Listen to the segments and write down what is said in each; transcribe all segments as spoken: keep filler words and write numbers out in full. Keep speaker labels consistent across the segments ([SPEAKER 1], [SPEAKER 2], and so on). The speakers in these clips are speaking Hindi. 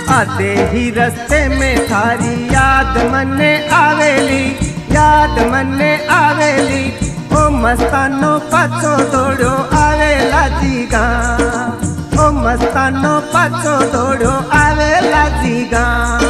[SPEAKER 1] आते ही रस्ते में थारी याद मने आवेली, याद मने आवेली। ओ मस्तानो पाछो दौड़ो आवेला जी गाम, ओ मस्तानो पाछो दौड़ो आवेला जी गाम।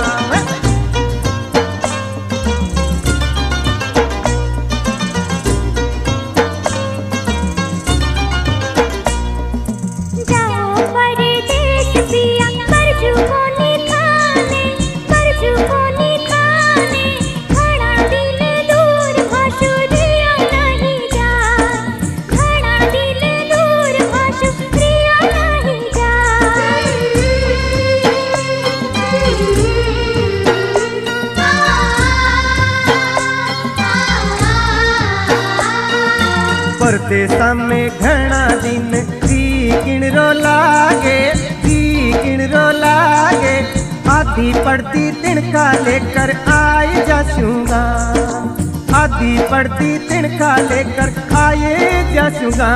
[SPEAKER 1] परदेसा में घना दिन जी किणरो लागे, जी किणरो लागे। आधी पड़ती तिनका लेकर आए जासूंगा, आधी पड़ती तिनका लेकर आए जासूंगा।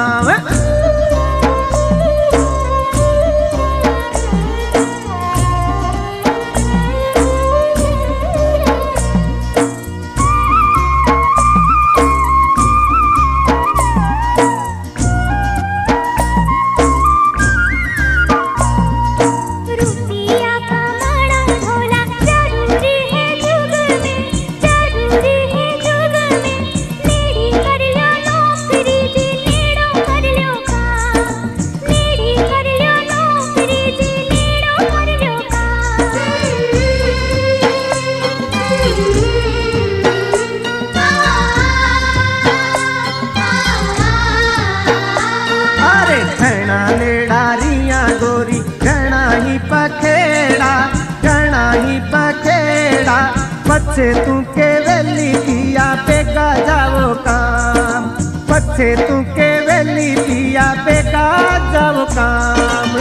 [SPEAKER 1] पखेड़ा घना ही पखेड़ा पछे तू के वेली पिया बेगा जाओ काम, पछे तू के वेली पिया बेगा जाओ काम।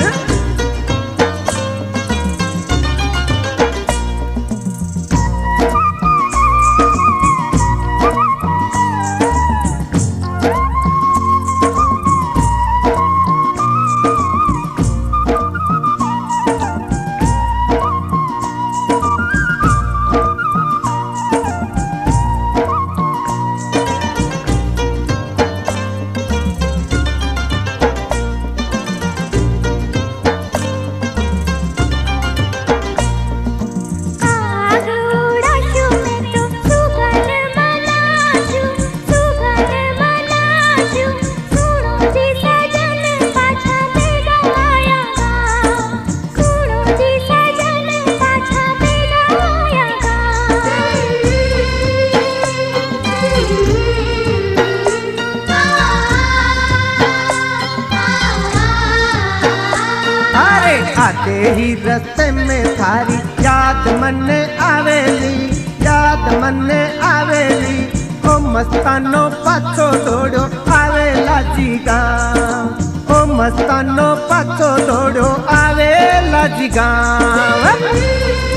[SPEAKER 1] आते ही रस्ते में थारी याद मने आवेली, याद मने आवेली। ओ मस्तानो पाछो दौड़ो आवेला जी गाम, ओ मस्तानो पाछो दौड़ो आवेला जी गाम।